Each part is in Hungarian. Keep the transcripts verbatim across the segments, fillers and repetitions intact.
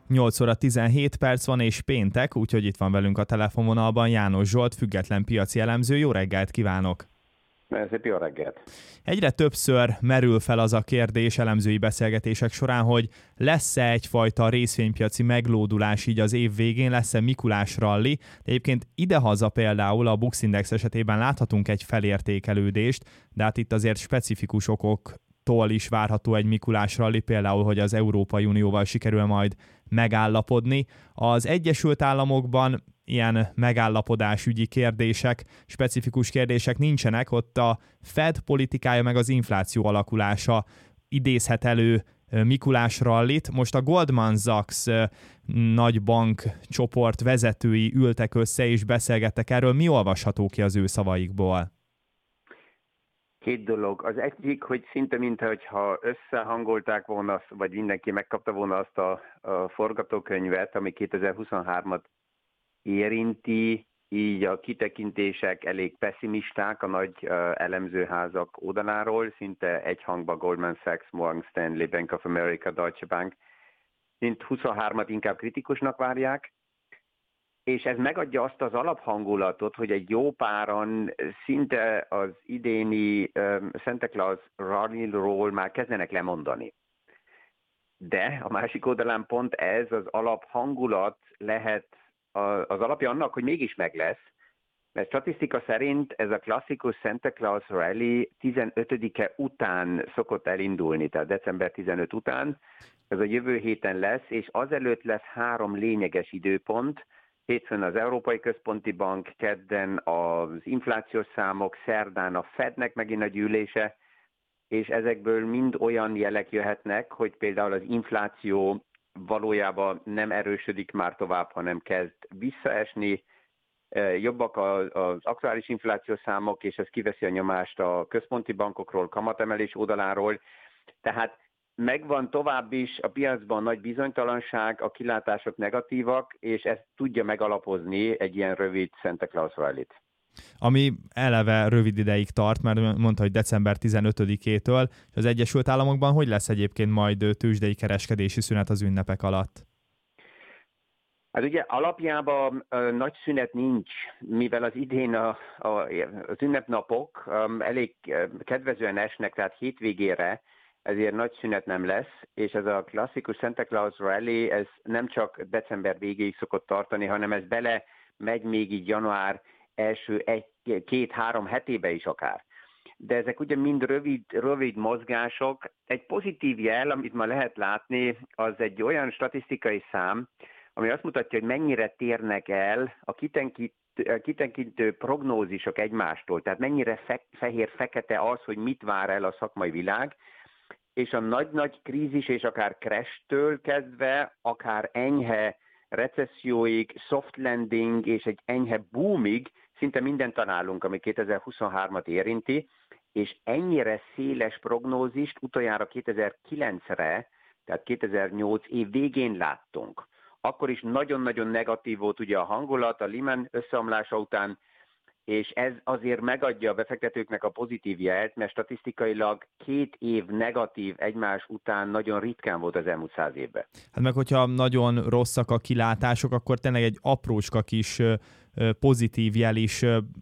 nyolc óra tizenhét perc van és péntek, úgyhogy itt van velünk a telefonvonalban János Zsolt, független piaci elemző. Jó reggelt kívánok! Szép jó reggelt! Egyre többször merül fel az a kérdés elemzői beszélgetések során, hogy lesz-e egyfajta részvénypiaci meglódulás így az év végén, lesz-e Mikulás ralli. De egyébként idehaza például a Bux Index esetében láthatunk egy felértékelődést, de hát itt azért specifikus okoktól is várható egy Mikulás ralli, például, hogy az Európai Unióval sikerül majd megállapodni. Az Egyesült Államokban ilyen megállapodásügyi kérdések, specifikus kérdések nincsenek, ott a Fed politikája meg az infláció alakulása idézhet elő Mikulás rallit. Most a Goldman Sachs nagy bank csoport vezetői ültek össze és beszélgettek erről. Mi olvasható ki az ő szavaikból? Két dolog. Az egyik, hogy szinte mintha összehangolták volna, vagy mindenki megkapta volna azt a, a forgatókönyvet, ami kétezer-huszonhármat érinti, így a kitekintések elég pessimisták a nagy uh, elemzőházak oldaláról, szinte egy hangba Goldman Sachs, Morgan Stanley, Bank of America, Deutsche Bank, mint huszonhármat inkább kritikusnak várják, és ez megadja azt az alaphangulatot, hogy egy jó páran szinte az idéni um, Santa Claus rally-ról már kezdenek lemondani. De a másik oldalán pont ez az alaphangulat lehet az alapja annak, hogy mégis meg lesz, mert statisztika szerint ez a klasszikus Santa Claus Rally tizenötödike után szokott elindulni, tehát december tizenötödike után, ez a jövő héten lesz, és azelőtt lesz három lényeges időpont, hétfőn az Európai Központi Bank, kedden az inflációs számok, szerdán a Fednek megint a gyűlése, és ezekből mind olyan jelek jöhetnek, hogy például az infláció valójában nem erősödik már tovább, hanem kezd visszaesni. Jobbak az aktuális inflációs számok, és ez kiveszi a nyomást a központi bankokról, kamatemelés oldaláról. Tehát megvan tovább is a piacban nagy bizonytalanság, a kilátások negatívak, és ezt tudja megalapozni egy ilyen rövid Santa Claus rallyt. Ami eleve rövid ideig tart, mert mondta, hogy december tizenötödikétől, és az Egyesült Államokban hogy lesz egyébként majd tőzsdei kereskedési szünet az ünnepek alatt? Hát ugye alapjában uh, nagy szünet nincs, mivel az idén a, a, az ünnepnapok um, elég uh, kedvezően esnek, tehát hétvégére, ezért nagy szünet nem lesz, és ez a klasszikus Santa Claus Rally, ez nem csak december végéig szokott tartani, hanem ez bele megy még így január első egy, két-három hetébe is akár. De ezek ugye mind rövid, rövid mozgások. Egy pozitív jel, amit ma lehet látni, az egy olyan statisztikai szám, ami azt mutatja, hogy mennyire térnek el a kitenkítő, kitenkítő prognózisok egymástól, tehát mennyire fe, fehér-fekete az, hogy mit vár el a szakmai világ, és a nagy-nagy krízis és akár crash-től kezdve, akár enyhe recesszióig, soft landing és egy enyhe boomig szinte mindent találunk, ami kétezer-huszonhármat érinti, és ennyire széles prognózist utoljára kétezer-kilencre, tehát kétezer-nyolc év végén láttunk. Akkor is nagyon-nagyon negatív volt ugye a hangulat a Lehman összeomlása után, és ez azért megadja a befektetőknek a pozitív jelt, mert statisztikailag két év negatív egymás után nagyon ritkán volt az elmúlt száz évben. Hát meg hogyha nagyon rosszak a kilátások, akkor tényleg egy aprócska kis pozitív jel is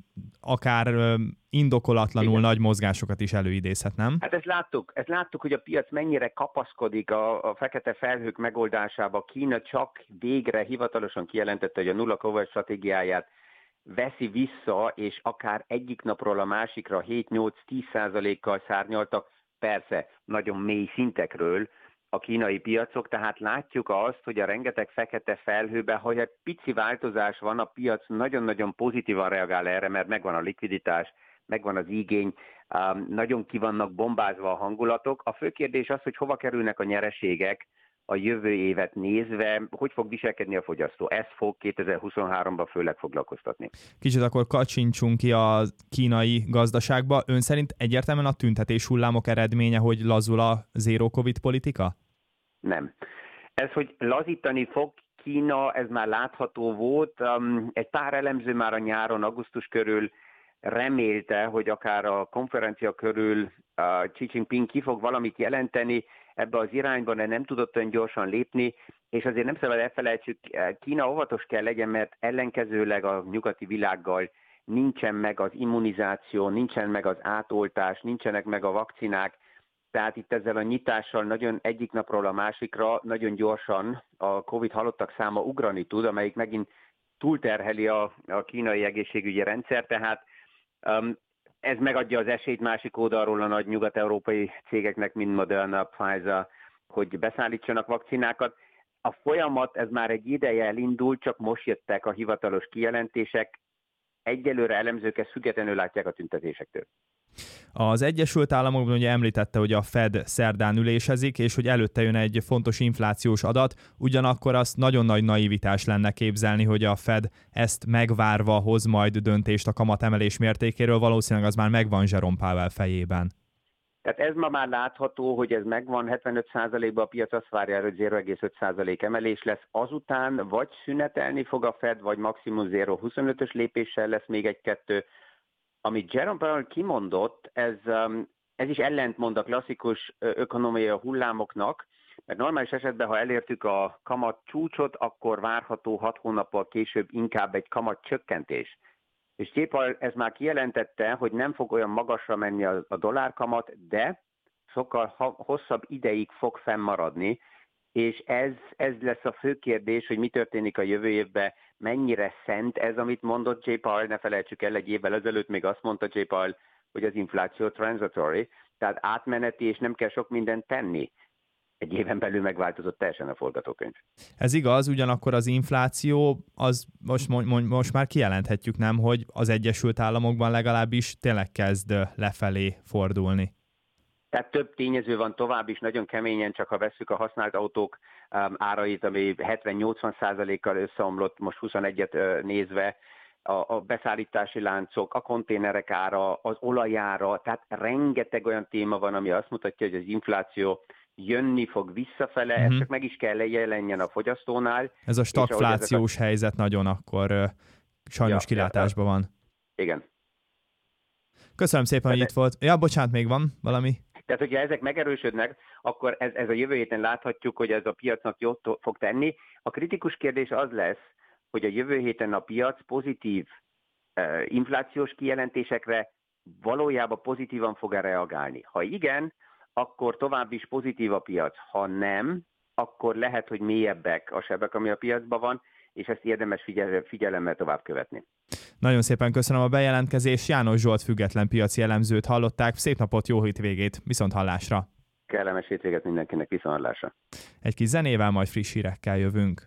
akár indokolatlanul igen, nagy mozgásokat is előidézhet, nem? Hát ezt láttuk, ezt láttuk, hogy a piac mennyire kapaszkodik a, a fekete felhők megoldásába. Kína csak végre hivatalosan kijelentette, hogy a nulla COVID stratégiáját veszi vissza, és akár egyik napról a másikra hét-nyolc-tíz százalékkal szárnyaltak, persze nagyon mély szintekről a kínai piacok, tehát látjuk azt, hogy a rengeteg fekete felhőben, hogy egy pici változás van, a piac nagyon-nagyon pozitívan reagál erre, mert megvan a likviditás, megvan az igény, nagyon ki vannak bombázva a hangulatok. A fő kérdés az, hogy hova kerülnek a nyereségek a jövő évet nézve, hogy fog viselkedni a fogyasztó. Ez fog kétezer-huszonháromban főleg foglalkoztatni. Kicsit akkor kacsincsunk ki a kínai gazdaságba. Ön szerint egyértelműen a tüntetés hullámok eredménye, hogy lazul a zero covid politika? Nem. Ez, hogy lazítani fog Kína, ez már látható volt. Egy pár elemző már a nyáron, augusztus körül remélte, hogy akár a konferencia körül Xi Jinping ki fog valamit jelenteni. ebbe az irányba, de nem tudott olyan gyorsan lépni, és azért nem szabad elfelejtsük, Kína óvatos kell legyen, mert ellenkezőleg a nyugati világgal nincsen meg az immunizáció, nincsen meg az átoltás, nincsenek meg a vakcinák, tehát itt ezzel a nyitással nagyon egyik napról a másikra nagyon gyorsan a Covid halottak száma ugrani tud, amelyik megint túlterheli a, a kínai egészségügyi rendszer, tehát um, ez megadja az esélyt másik oldalról a nagy nyugat-európai cégeknek, mint Moderna, Pfizer, hogy beszállítsanak vakcinákat. A folyamat, ez már egy ideje elindult, csak most jöttek a hivatalos kijelentések. Egyelőre elemzők ezt függetlenül látják a tüntetésektől. Az Egyesült Államokban ugye említette, hogy a Fed szerdán ülésezik, és hogy előtte jön egy fontos inflációs adat, ugyanakkor azt nagyon nagy naivitás lenne képzelni, hogy a Fed ezt megvárva hoz majd döntést a kamatemelés mértékéről, valószínűleg az már megvan Jerome Powell fejében. Tehát ez ma már látható, hogy ez megvan, hetvenöt százalékban a piac azt várja, hogy nulla egész öt százalék emelés lesz, azután vagy szünetelni fog a Fed, vagy maximum nulla egész huszonötös lépéssel lesz még egy-kettő. Amit Jerome Powell kimondott, ez, ez is ellentmond a klasszikus ökonomiai hullámoknak, mert normális esetben, ha elértük a kamat csúcsot, akkor várható hat hónappal később inkább egy kamat csökkentés. És J. Powell ez már kijelentette, hogy nem fog olyan magasra menni a, a dollárkamat, de sokkal hosszabb ideig fog fennmaradni, és ez, ez lesz a fő kérdés, hogy mi történik a jövő évben, mennyire szent ez, amit mondott J. Powell, ne felejtsük el, egy évvel ezelőtt még azt mondta J. Powell, hogy az infláció transitory, tehát átmeneti, és nem kell sok mindent tenni. Egy éven belül megváltozott teljesen a forgatókönyv. Ez igaz, ugyanakkor az infláció, az most, most már kijelenthetjük, nem, hogy az Egyesült Államokban legalábbis tényleg kezd lefelé fordulni. Tehát több tényező van tovább is, nagyon keményen, csak ha vesszük a használt autók um, árait, ami hetven-nyolcvan százalékkal összeomlott, most huszonegyet uh, nézve, a, a beszállítási láncok, a konténerek ára, az olajára, tehát rengeteg olyan téma van, ami azt mutatja, hogy az infláció jönni fog visszafele, uh-huh. ez csak meg is kell jelenjen a fogyasztónál. Ez a stagflációs a... helyzet nagyon akkor uh, sajnos ja, kilátásban ja, van. Igen. Köszönöm szépen, hogy itt volt. Ja, bocsánat, még van valami? Tehát, hogyha ezek megerősödnek, akkor ez, ez a jövő héten láthatjuk, hogy ez a piacnak jót fog tenni. A kritikus kérdés az lesz, hogy a jövő héten a piac pozitív uh, inflációs kijelentésekre valójában pozitívan fog-e reagálni. Ha igen, akkor tovább is pozitív a piac. Ha nem, akkor lehet, hogy mélyebbek a sebek, ami a piacban van, és ezt érdemes figyel- figyelemmel tovább követni. Nagyon szépen köszönöm a bejelentkezést. János Zsolt független piaci elemzőt hallották. Szép napot, jó hétvégét, viszont hallásra. Kellemes hétvégét mindenkinek, viszont hallásra. Egy kis zenével, majd friss hírekkel jövünk.